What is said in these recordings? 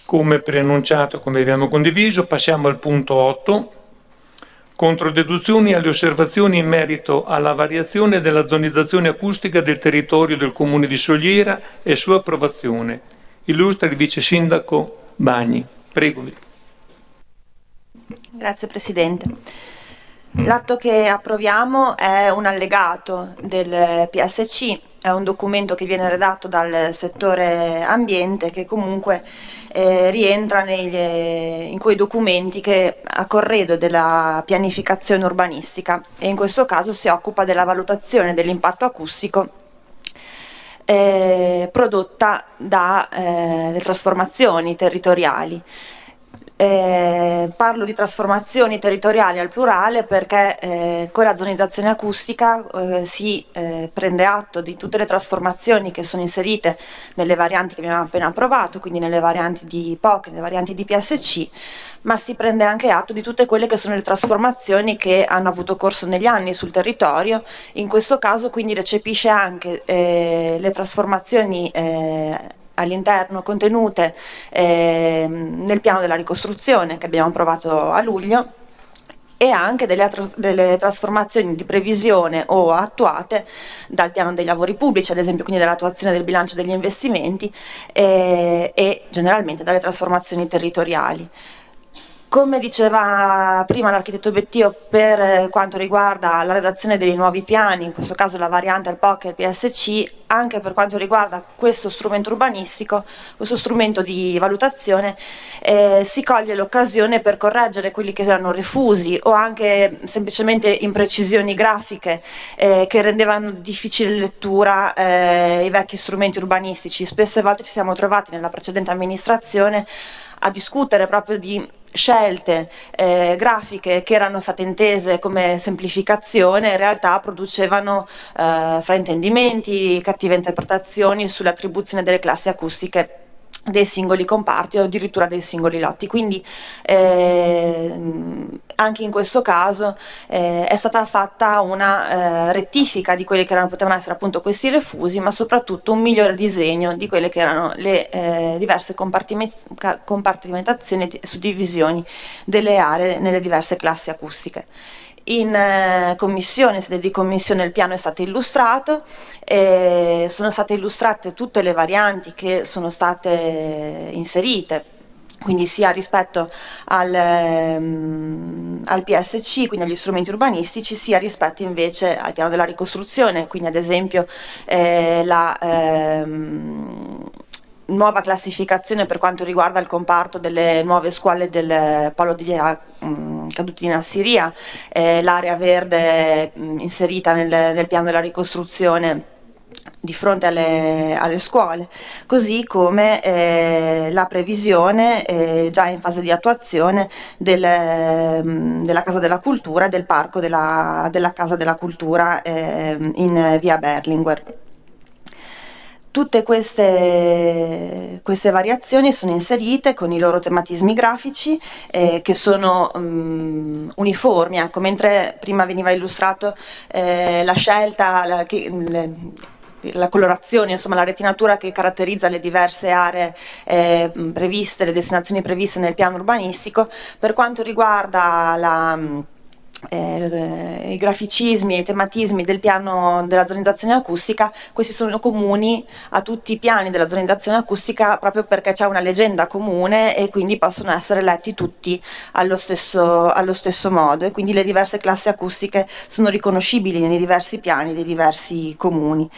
come preannunciato, come abbiamo condiviso. Passiamo al punto 8. Controdeduzioni alle osservazioni in merito alla variazione della zonizzazione acustica del territorio del Comune di Soliera e sua approvazione. Illustra il Vice Sindaco Bagni. Prego. Grazie Presidente. L'atto che approviamo è un allegato del PSC, è un documento che viene redatto dal settore ambiente che comunque rientra in quei documenti che a corredo della pianificazione urbanistica e in questo caso si occupa della valutazione dell'impatto acustico prodotta dalle trasformazioni territoriali. Parlo di trasformazioni territoriali al plurale perché con la zonizzazione acustica si prende atto di tutte le trasformazioni che sono inserite nelle varianti che abbiamo appena approvato, quindi nelle varianti di POC, nelle varianti di PSC, ma si prende anche atto di tutte quelle che sono le trasformazioni che hanno avuto corso negli anni sul territorio. In questo caso quindi recepisce anche le trasformazioni all'interno contenute nel piano della ricostruzione che abbiamo approvato a luglio e anche delle trasformazioni di previsione o attuate dal piano dei lavori pubblici, ad esempio quindi dall'attuazione del bilancio degli investimenti e generalmente dalle trasformazioni territoriali. Come diceva prima l'architetto Bettio, per quanto riguarda la redazione dei nuovi piani, in questo caso la variante al POC e al PSC, anche per quanto riguarda questo strumento urbanistico, questo strumento di valutazione, si coglie l'occasione per correggere quelli che erano refusi o anche semplicemente imprecisioni grafiche che rendevano difficile lettura i vecchi strumenti urbanistici. Spesse volte ci siamo trovati nella precedente amministrazione a discutere proprio di scelte grafiche che erano state intese come semplificazione, in realtà producevano fraintendimenti, cattive interpretazioni sull'attribuzione delle classi acustiche dei singoli comparti o addirittura dei singoli lotti. Quindi anche in questo caso è stata fatta una rettifica di quelli che potevano essere appunto questi refusi, ma soprattutto un migliore disegno di quelle che erano le diverse compartimentazioni e suddivisioni delle aree nelle diverse classi acustiche. In commissione, in sede di commissione, il piano è stato illustrato, sono state illustrate tutte le varianti che sono state inserite, quindi sia rispetto al PSC, quindi agli strumenti urbanistici, sia rispetto invece al piano della ricostruzione, quindi ad esempio la nuova classificazione per quanto riguarda il comparto delle nuove scuole del polo di via caduti in Assiria, l'area verde inserita nel piano della ricostruzione di fronte alle scuole, così come la previsione già in fase di attuazione della Casa della Cultura e del parco della Casa della Cultura in via Berlinguer. Tutte queste variazioni sono inserite con i loro tematismi grafici che sono uniformi, ecco, mentre prima veniva illustrato la scelta, la colorazione, insomma la retinatura che caratterizza le diverse aree previste, le destinazioni previste nel piano urbanistico. Per quanto riguarda i graficismi e i tematismi del piano della zonizzazione acustica, questi sono comuni a tutti i piani della zonizzazione acustica proprio perché c'è una legenda comune e quindi possono essere letti tutti allo stesso modo, e quindi le diverse classi acustiche sono riconoscibili nei diversi piani dei diversi comuni.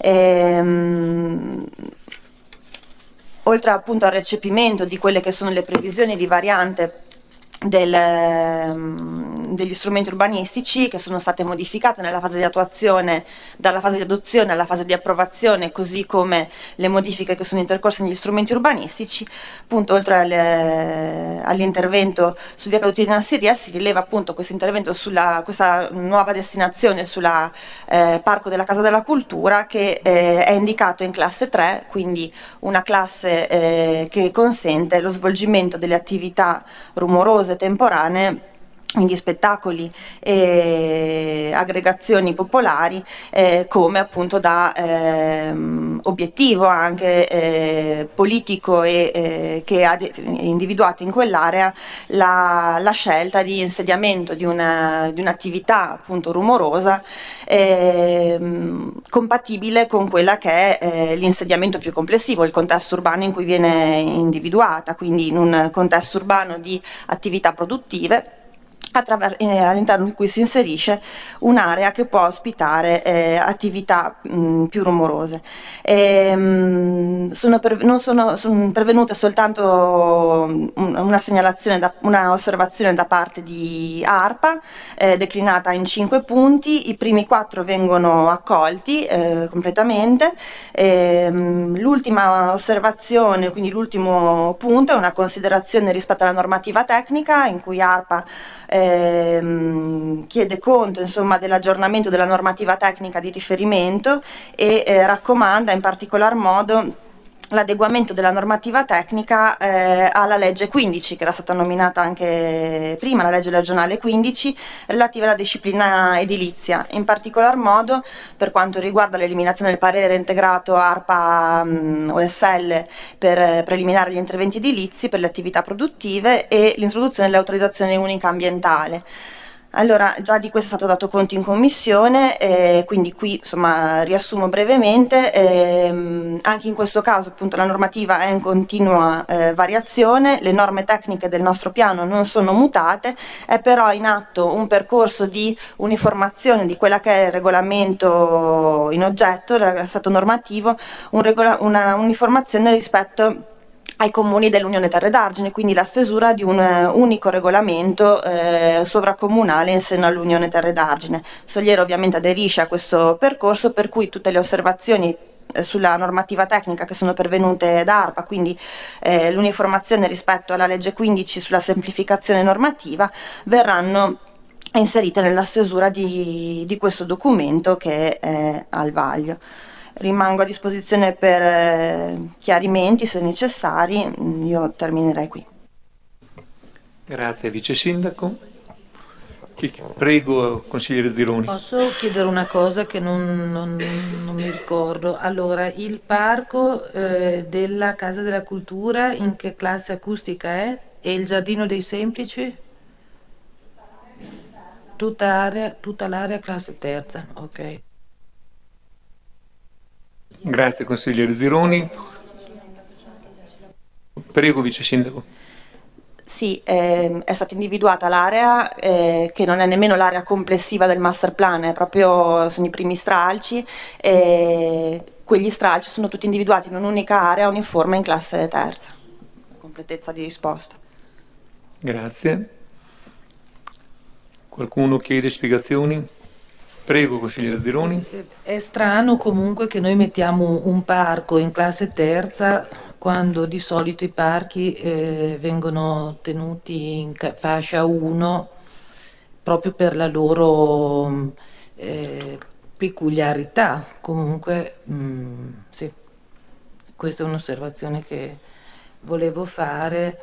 Oltre appunto al recepimento di quelle che sono le previsioni di variante degli strumenti urbanistici che sono state modificate nella fase di attuazione, dalla fase di adozione alla fase di approvazione, così come le modifiche che sono intercorse negli strumenti urbanistici, appunto oltre all'intervento su via Caduti in Assiria si rileva appunto questo intervento sulla questa nuova destinazione sulla parco della Casa della Cultura, che è indicato in classe 3, quindi una classe che consente lo svolgimento delle attività rumorose temporanee quindi spettacoli e aggregazioni popolari, come appunto da obiettivo anche politico che ha individuato in quell'area la scelta di insediamento di un'attività appunto rumorosa, compatibile con quella che è l'insediamento più complessivo, il contesto urbano in cui viene individuata, quindi in un contesto urbano di attività produttive, all'interno di cui si inserisce un'area che può ospitare attività più rumorose. Sono pervenute soltanto una segnalazione, una osservazione da parte di ARPA, declinata in 5 punti. I primi 4 vengono accolti completamente. L'ultima osservazione, quindi l'ultimo punto, è una considerazione rispetto alla normativa tecnica, in cui ARPA chiede conto insomma dell'aggiornamento della normativa tecnica di riferimento e raccomanda in particolar modo l'adeguamento della normativa tecnica alla legge 15, che era stata nominata anche prima, la legge regionale 15, relativa alla disciplina edilizia, in particolar modo per quanto riguarda l'eliminazione del parere integrato ARPA OSL per preliminare gli interventi edilizi per le attività produttive e l'introduzione dell'autorizzazione unica ambientale. Allora, già di questo è stato dato conto in commissione, quindi qui insomma riassumo brevemente. Anche in questo caso appunto la normativa è in continua variazione, le norme tecniche del nostro piano non sono mutate, è però in atto un percorso di uniformazione di quella che è il regolamento in oggetto, il stato normativo, una uniformazione rispetto ai comuni dell'Unione Terre d'Argine, quindi la stesura di un unico regolamento sovracomunale in seno all'Unione Terre d'Argine. Soliero ovviamente aderisce a questo percorso, per cui tutte le osservazioni sulla normativa tecnica che sono pervenute da ARPA, quindi l'uniformazione rispetto alla legge 15 sulla semplificazione normativa, verranno inserite nella stesura di questo documento che è al vaglio. Rimango a disposizione per chiarimenti se necessari, io terminerei qui. Grazie Vice Sindaco. Prego consigliere Zironi. Posso chiedere una cosa che non mi ricordo? Allora, il parco della Casa della Cultura in che classe acustica è? E il Giardino dei Semplici? Tutta l'area classe terza, ok. Grazie consigliere Zironi. Prego Vice Sindaco. Sì, è stata individuata l'area che non è nemmeno l'area complessiva del master plan, sono i primi stralci, e quegli stralci sono tutti individuati in un'unica area uniforme in classe terza. Completezza di risposta. Grazie. Qualcuno chiede spiegazioni? Prego, consigliere Zironi. È strano comunque che noi mettiamo un parco in classe terza quando di solito i parchi vengono tenuti in fascia 1 proprio per la loro peculiarità. Comunque, sì, questa è un'osservazione che volevo fare.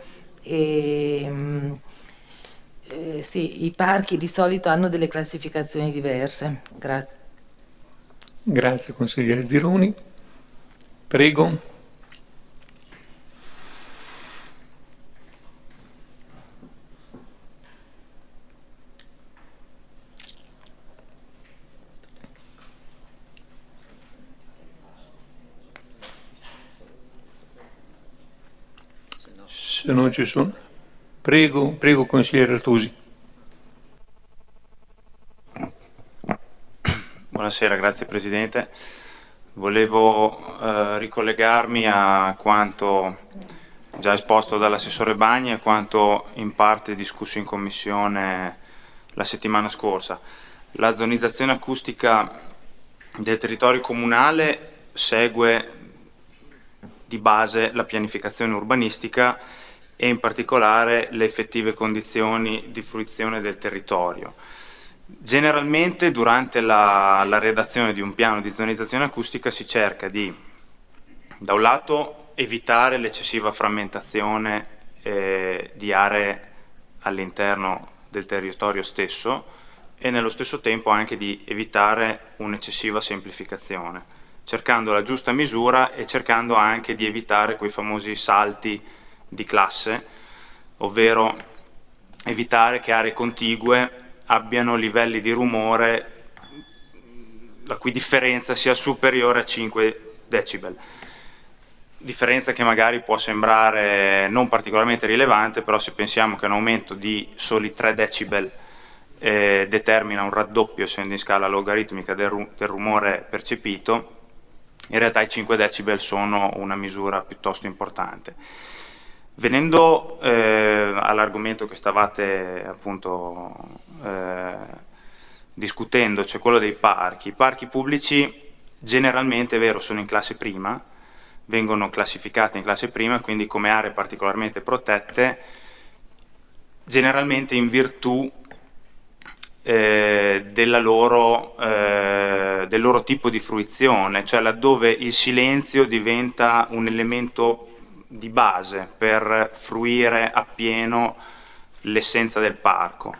Sì, i parchi di solito hanno delle classificazioni diverse. Grazie. Grazie consigliere Zironi. Prego. Se non ci sono. Prego consigliere Artusi. Buonasera, grazie Presidente. Volevo ricollegarmi a quanto già esposto dall'assessore Bagni e a quanto in parte discusso in Commissione la settimana scorsa. La zonizzazione acustica del territorio comunale segue di base la pianificazione urbanistica e in particolare le effettive condizioni di fruizione del territorio. Generalmente durante la redazione di un piano di zonizzazione acustica si cerca di, da un lato, evitare l'eccessiva frammentazione di aree all'interno del territorio stesso e nello stesso tempo anche di evitare un'eccessiva semplificazione, cercando la giusta misura e cercando anche di evitare quei famosi salti di classe, ovvero evitare che aree contigue abbiano livelli di rumore la cui differenza sia superiore a 5 decibel. Differenza che magari può sembrare non particolarmente rilevante, però se pensiamo che un aumento di soli 3 decibel determina un raddoppio, essendo in scala logaritmica, del rumore percepito, in realtà i 5 decibel sono una misura piuttosto importante. Venendo all'argomento che stavate appunto discutendo, cioè quello dei parchi. I parchi pubblici generalmente, è vero, sono in classe prima, vengono classificati in classe prima, quindi come aree particolarmente protette, generalmente in virtù del loro tipo di fruizione, cioè laddove il silenzio diventa un elemento di base per fruire appieno l'essenza del parco.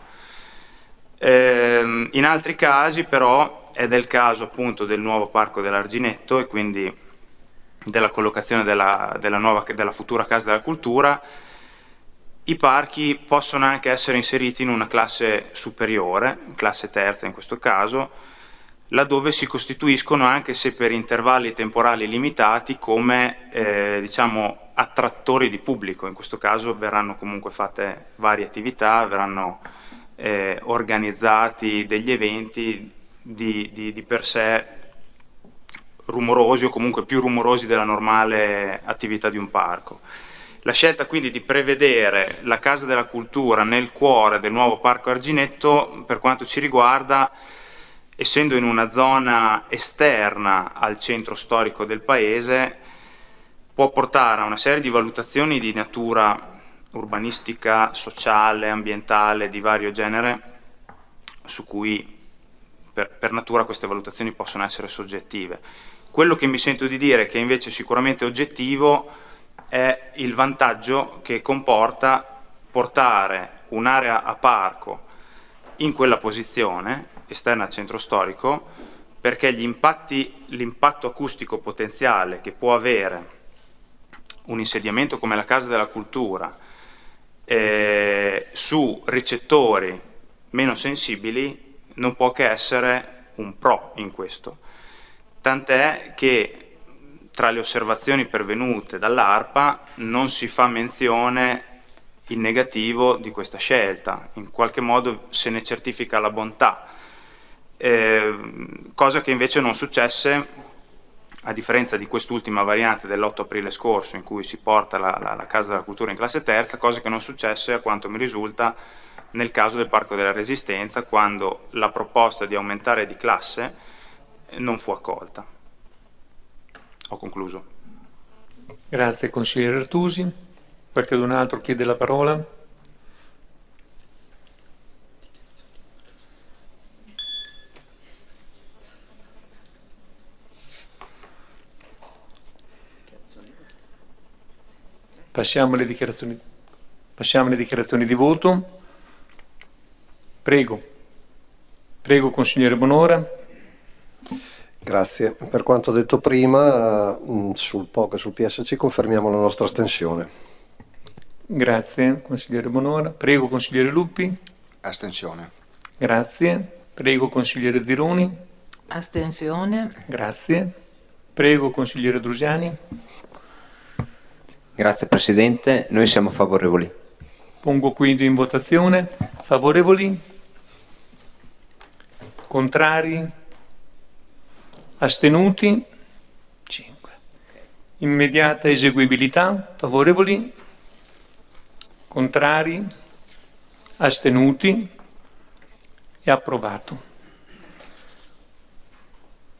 In altri casi però, ed è il caso appunto del nuovo parco dell'Arginetto e quindi della collocazione della futura Casa della Cultura, i parchi possono anche essere inseriti in una classe superiore, classe terza in questo caso, laddove si costituiscono, anche se per intervalli temporali limitati, come diciamo attrattori di pubblico. In questo caso verranno comunque fatte varie attività, verranno organizzati degli eventi di per sé rumorosi o comunque più rumorosi della normale attività di un parco. La scelta quindi di prevedere la Casa della Cultura nel cuore del nuovo Parco Arginetto, per quanto ci riguarda, essendo in una zona esterna al centro storico del paese, può portare a una serie di valutazioni di natura urbanistica, sociale, ambientale, di vario genere, su cui per natura queste valutazioni possono essere soggettive. Quello che mi sento di dire, che invece è sicuramente oggettivo, è il vantaggio che comporta portare un'area a parco in quella posizione, esterna al centro storico, perché l'impatto acustico potenziale che può avere un insediamento come la Casa della Cultura su ricettori meno sensibili non può che essere un pro in questo. Tant'è che tra le osservazioni pervenute dall'ARPA non si fa menzione in negativo di questa scelta, in qualche modo se ne certifica la bontà, cosa che invece non successe, a differenza di quest'ultima variante dell'8 aprile scorso in cui si porta la Casa della Cultura in classe terza, cosa che non successe, a quanto mi risulta, nel caso del Parco della Resistenza, quando la proposta di aumentare di classe non fu accolta. Ho concluso. Grazie consigliere Artusi. Qualcun altro chiede la parola? Passiamo alle dichiarazioni di voto. Prego consigliere Bonora. Grazie. Per quanto detto prima, sul POC e sul PSC confermiamo la nostra astensione. Grazie consigliere Bonora. Prego consigliere Lupi. Astensione. Grazie. Prego consigliere Zironi. Astensione. Grazie. Prego consigliere Drusiani. Grazie Presidente, noi siamo favorevoli. Pongo quindi in votazione. Favorevoli? Contrari? Astenuti? 5. Immediata eseguibilità? Favorevoli? Contrari? Astenuti? È approvato.